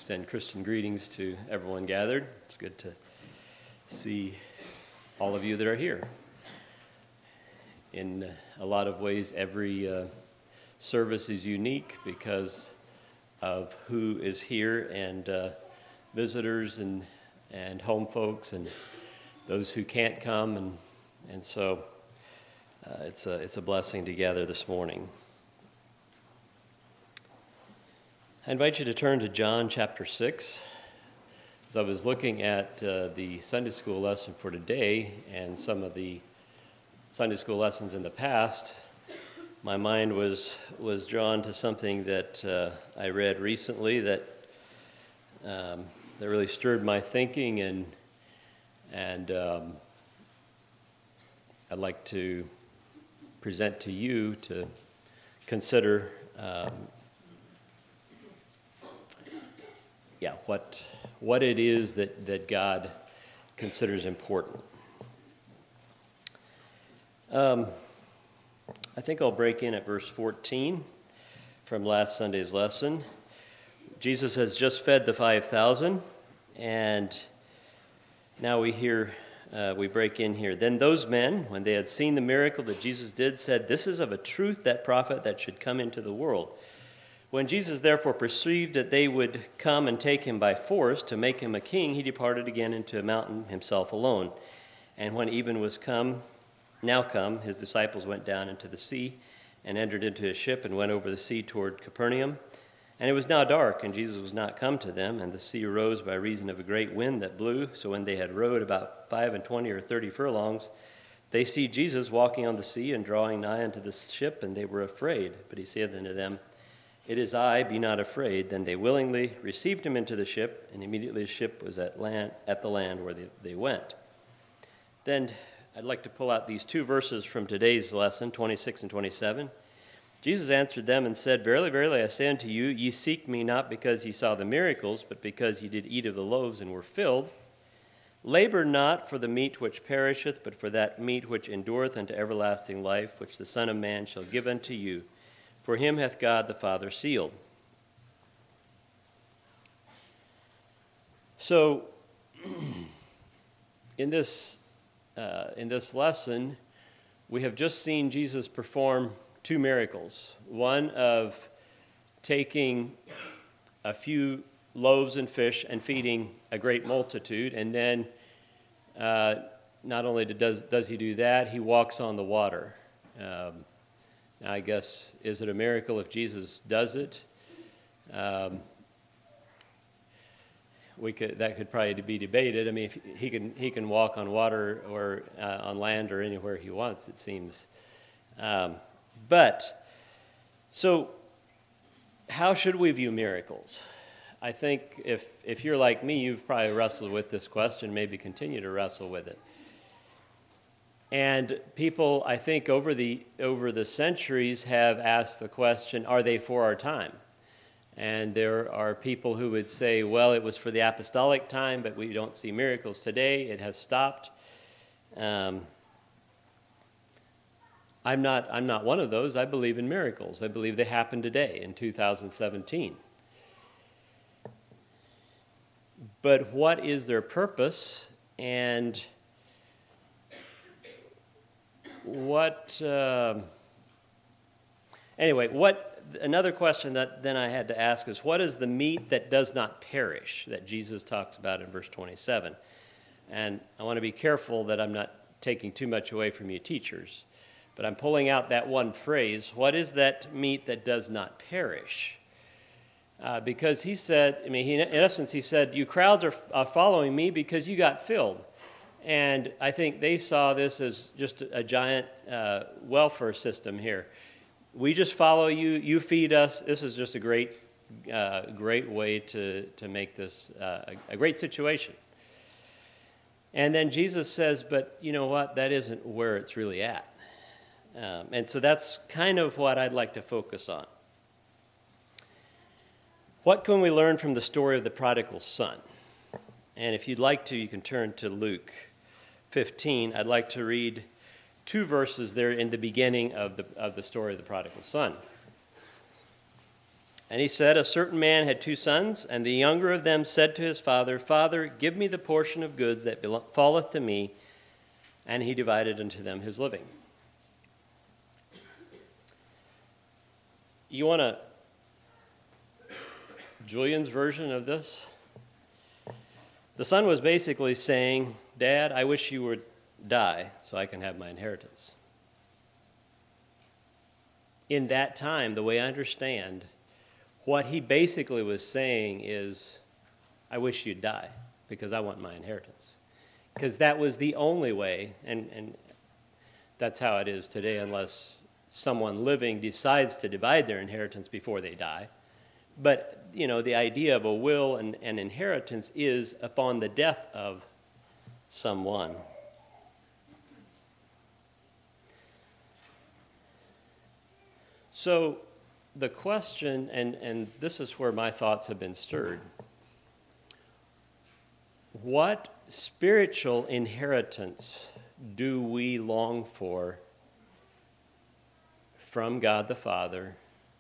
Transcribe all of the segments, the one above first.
extend Christian greetings to everyone gathered. It's good to see all of you that are here. In a lot of ways, every service is unique because of who is here, and visitors and home folks and those who can't come, and so it's a blessing to gather this morning. I invite you to turn to John chapter 6. As I was looking at the Sunday school lesson for today and some of the Sunday school lessons in the past, my mind was drawn to something that I read recently that really stirred my thinking, and I'd like to present to you to consider what it is that God considers important. I think I'll break in at verse 14 from last Sunday's lesson. Jesus has just fed the 5,000, and now we break in here. Then those men, when they had seen the miracle that Jesus did, said, "This is of a truth that prophet that should come into the world." When Jesus therefore perceived that they would come and take him by force to make him a king, he departed again into a mountain himself alone. And when even was now come, his disciples went down into the sea and entered into a ship and went over the sea toward Capernaum. And it was now dark, and Jesus was not come to them, and the sea arose by reason of a great wind that blew. So when they had rowed about 25 or 30 furlongs, they see Jesus walking on the sea and drawing nigh unto the ship, and they were afraid. But he saith unto them, "It is I, be not afraid." Then they willingly received him into the ship, and immediately the ship was at the land where they went. Then I'd like to pull out these two verses from today's lesson, 26 and 27. Jesus answered them and said, "Verily, verily, I say unto you, ye seek me not because ye saw the miracles, but because ye did eat of the loaves and were filled. Labor not for the meat which perisheth, but for that meat which endureth unto everlasting life, which the Son of Man shall give unto you. For him hath God the Father sealed." So, in this lesson, we have just seen Jesus perform two miracles. One of taking a few loaves and fish and feeding a great multitude, and then not only does he do that, he walks on the water. Now, I guess, is it a miracle if Jesus does it? That could probably be debated. I mean, if he can walk on water or on land or anywhere he wants, it seems. But so, how should we view miracles? I think if you're like me, you've probably wrestled with this question, maybe continue to wrestle with it. And people, I think, over the centuries have asked the question, are they for our time? And there are people who would say, well, it was for the apostolic time, but we don't see miracles today. It has stopped. I'm not one of those. I believe in miracles. I believe they happen today in 2017. But what is their purpose, and another question that then I had to ask is, what is the meat that does not perish that Jesus talks about in verse 27? And I want to be careful that I'm not taking too much away from you teachers, but I'm pulling out that one phrase, what is that meat that does not perish? Because he said, in essence, he said, you crowds are following me because you got filled. And I think they saw this as just a giant welfare system here. We just follow you, you feed us. This is just a great way to make this a great situation. And then Jesus says, but you know what? That isn't where it's really at. And so that's kind of what I'd like to focus on. What can we learn from the story of the prodigal son? And if you'd like to, you can turn to Luke 15. I'd like to read two verses there in the beginning of the story of the prodigal son. And he said, a certain man had 2 sons, and the younger of them said to his father, Father, give me the portion of goods that falleth to me. And he divided unto them his living. You want Julian's version of this? The son was basically saying, Dad, I wish you would die so I can have my inheritance. In that time, the way I understand, what he basically was saying is, I wish you'd die because I want my inheritance. Because that was the only way, and that's how it is today, unless someone living decides to divide their inheritance before they die. But, the idea of a will and inheritance is upon the death of someone. So the question, and this is where my thoughts have been stirred, what spiritual inheritance do we long for from God the Father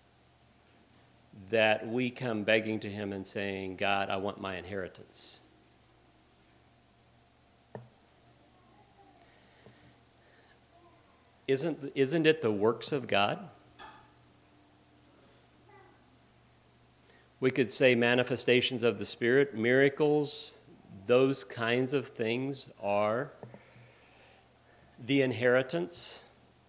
that we come begging to him and saying, God, I want my inheritance? Isn't it the works of God? We could say manifestations of the Spirit, miracles, those kinds of things are the inheritance.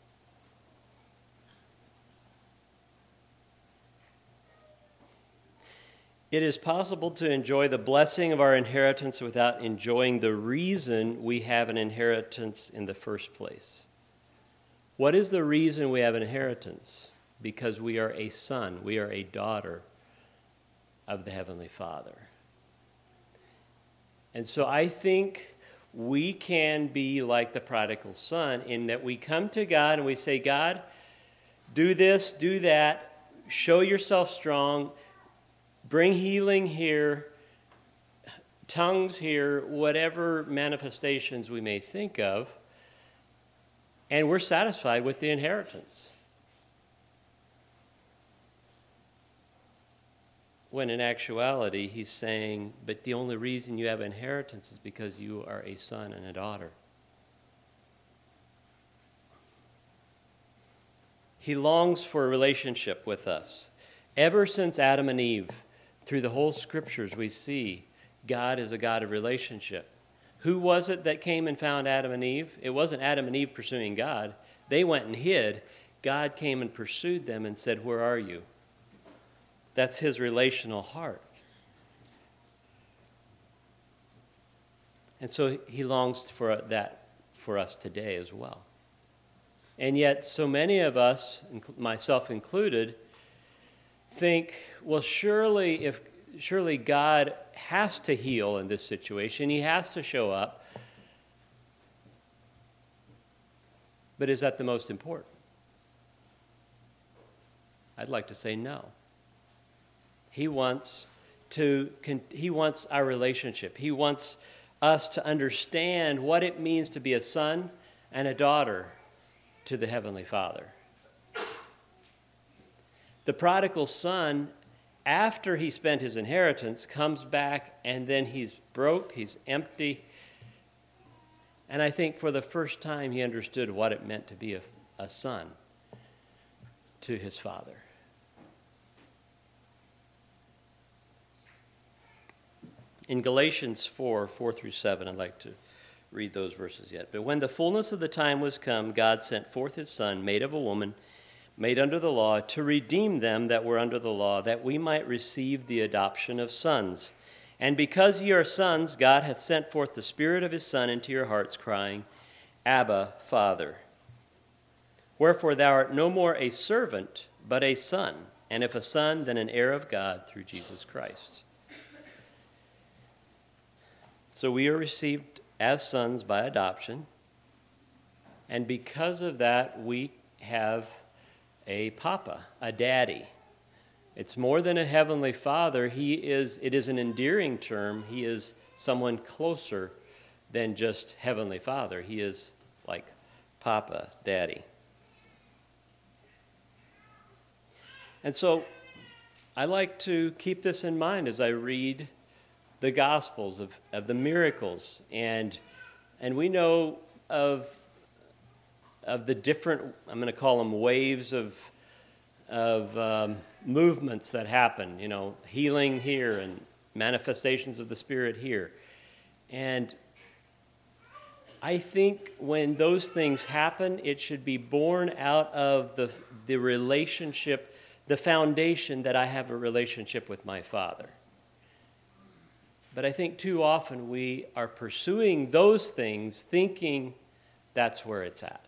It is possible to enjoy the blessing of our inheritance without enjoying the reason we have an inheritance in the first place. What is the reason we have an inheritance? Because we are a son, we are a daughter of the Heavenly Father. And so I think we can be like the prodigal son in that we come to God and we say, God, do this, do that, show yourself strong, bring healing here, tongues here, whatever manifestations we may think of, and we're satisfied with the inheritance. When in actuality, he's saying, but the only reason you have inheritance is because you are a son and a daughter. He longs for a relationship with us. Ever since Adam and Eve, through the whole scriptures, we see God is a God of relationship. Who was it that came and found Adam and Eve? It wasn't Adam and Eve pursuing God. They went and hid. God came and pursued them and said, where are you? That's his relational heart. And so he longs for that for us today as well. And yet so many of us, myself included, think, well, surely God has to heal in this situation. He has to show up. But is that the most important? I'd like to say no. He wants our relationship. He wants us to understand what it means to be a son and a daughter to the Heavenly Father. The prodigal son, after he spent his inheritance, comes back and then he's broke, he's empty. And I think for the first time he understood what it meant to be a son to his father. In Galatians 4:4-7, I'd like to read those verses yet. But when the fullness of the time was come, God sent forth his Son, made of a woman, made under the law, to redeem them that were under the law, that we might receive the adoption of sons. And because ye are sons, God hath sent forth the Spirit of his Son into your hearts, crying, Abba, Father. Wherefore thou art no more a servant, but a son, and if a son, then an heir of God through Jesus Christ. So we are received as sons by adoption, and because of that, we have a papa, a daddy. It's more than a heavenly father. It is an endearing term. He is someone closer than just heavenly father. He is like papa, daddy. And so I like to keep this in mind as I read the Gospels of the miracles, and we know of the different, I'm going to call them waves of movements that happen, healing here and manifestations of the Spirit here. And I think when those things happen, it should be born out of the relationship, the foundation that I have a relationship with my Father. But I think too often we are pursuing those things thinking that's where it's at.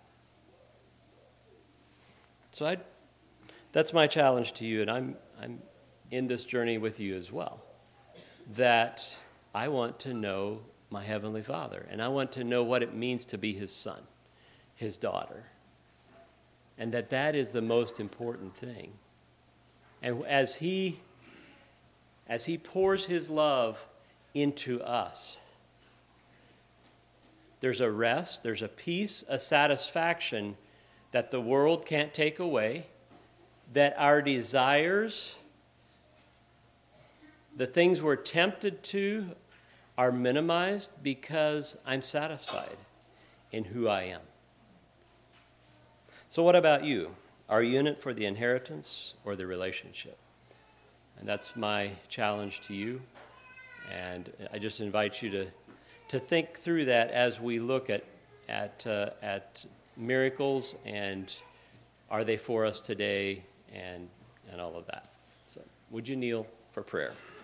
So that's my challenge to you, and I'm in this journey with you as well, that I want to know my Heavenly Father, and I want to know what it means to be His son, His daughter, and that is the most important thing. And as He pours His love into us, there's a rest, there's a peace, a satisfaction that the world can't take away, that our desires, the things we're tempted to, are minimized because I'm satisfied in who I am. So what about you? Are you in it for the inheritance or the relationship? And that's my challenge to you. And I just invite you to think through that as we look at miracles, and are they for us today, and all of that. So would you kneel for prayer?